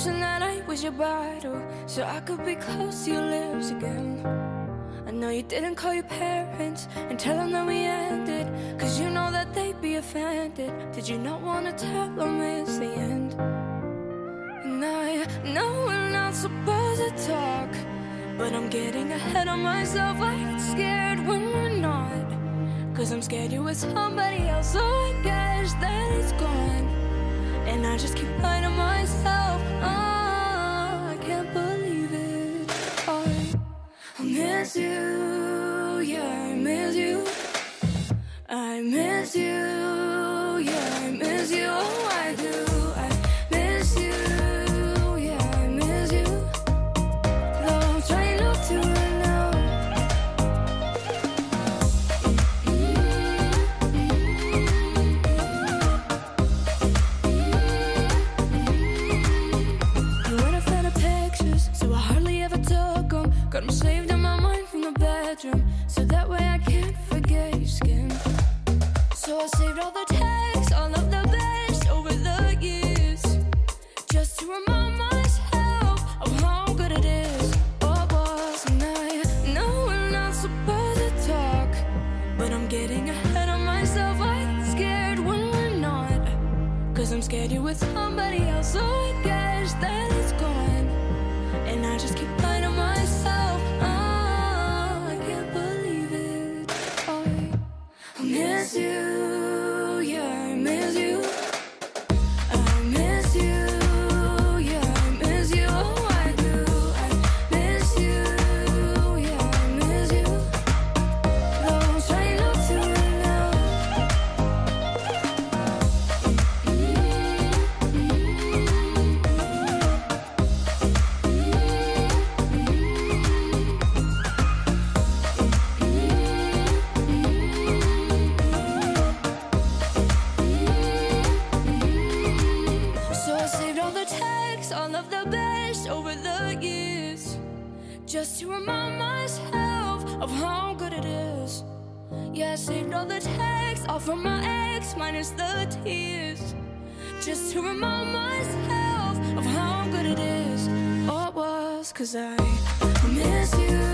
wishing that I was your bottle, so I could be close to your lips again. I know you didn't call your parents and tell them that we ended, cause you know that they'd be offended. Did you not wanna tell them it's the end? And I know we're not supposed to talk, but I'm getting ahead of myself. I get scared when we're not, cause I'm scared you're with somebody else. So I guess that it's gone, and I just keep lying to myself. Oh, I can't believe it. I miss you, yeah, I miss you. I miss you, yeah, I miss you. Oh, I do. I miss you, yeah, I miss you. Though I'm trying not to right now. You weren't a fan of pictures, so I hardly ever took them. Got them saved in my mind from the bedroom, so that way I can't forget your skin. So I saved all the texts, all of the best over the years, just to remind myself of how good it is. Oh, was, and I know we're not supposed to talk, but I'm getting ahead of myself. I get scared when we're not, cause I'm scared you're with somebody else. So I guess that it's gone, and I just keep lying to myself. Oh, I can't believe it. I miss you, yeah, I miss you. I miss you, yeah, I miss you. Oh, I do. I miss you, yeah, I miss you. Though I'm trying not to right now. So I saved all the texts, all of the best over the years, just to remind myself of how good it is. Yeah, I saved all the texts, all from my ex, minus the tears, just to remind myself of how good it is. Oh, it was, cause I miss you.